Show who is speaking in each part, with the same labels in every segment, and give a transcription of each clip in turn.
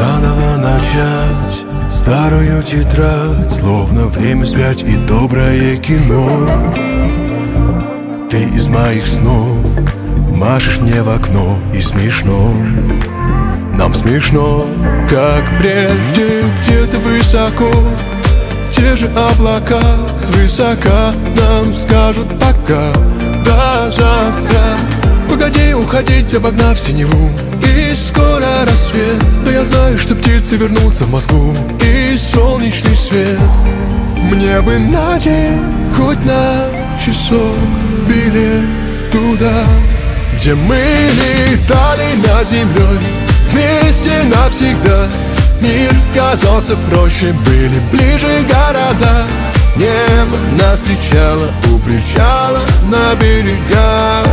Speaker 1: Заново начать старую тетрадь, словно время спять и доброе кино. Ты из моих снов машешь мне в окно, и смешно. Нам смешно, как прежде, где-то высоко. Те же облака свысока нам скажут пока, до завтра. Погоди уходить, обогнав синеву, и скоро рассвет. Да я знаю, что птицы вернутся в Москву, и солнечный свет. Мне бы на день, хоть на часок, билет туда, где мы летали над землей вместе навсегда. Мир казался проще, были ближе города. Небо нас встречало у причала на берегах.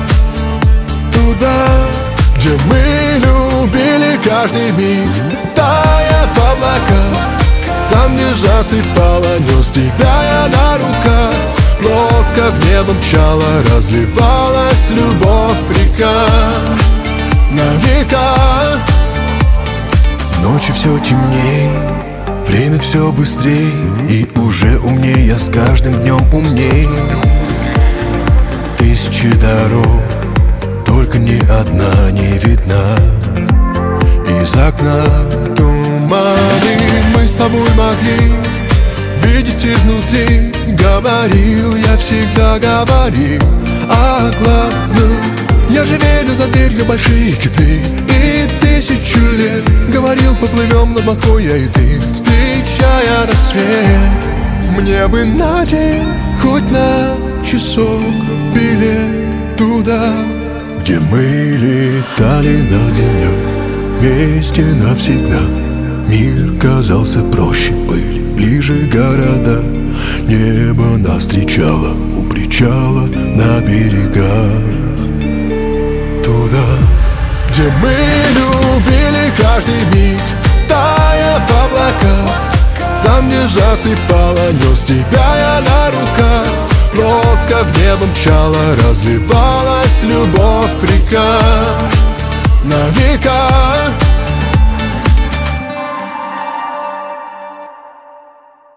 Speaker 1: Туда, где мы любили каждый миг, тая в облаках. Там, где засыпала, нес тебя я на руках. Лодка в небо мчала, разливалась любовь река на века. Ночи все темней, время все быстрей, и уже умней я с каждым днем умней. Тысячи дорог, только ни одна не видна. Из окна туманы мы с тобой могли видеть изнутри. Говорил, я всегда говорил о главном. Я же верю, за дверью большие киты, и 1000 лет говорил, поплывем над Москвой я и ты, встречая рассвет. Мне бы на день, хоть на часок, билет туда, где мы летали над землей вместе навсегда. Мир казался проще, были ближе города. Небо нас встречало у причала на берегах. Туда, где мы любили каждый миг, тая в облаках. Там, где засыпала, нес тебя я на руках. Лодка в небо мчала, разливалась любовь река на века.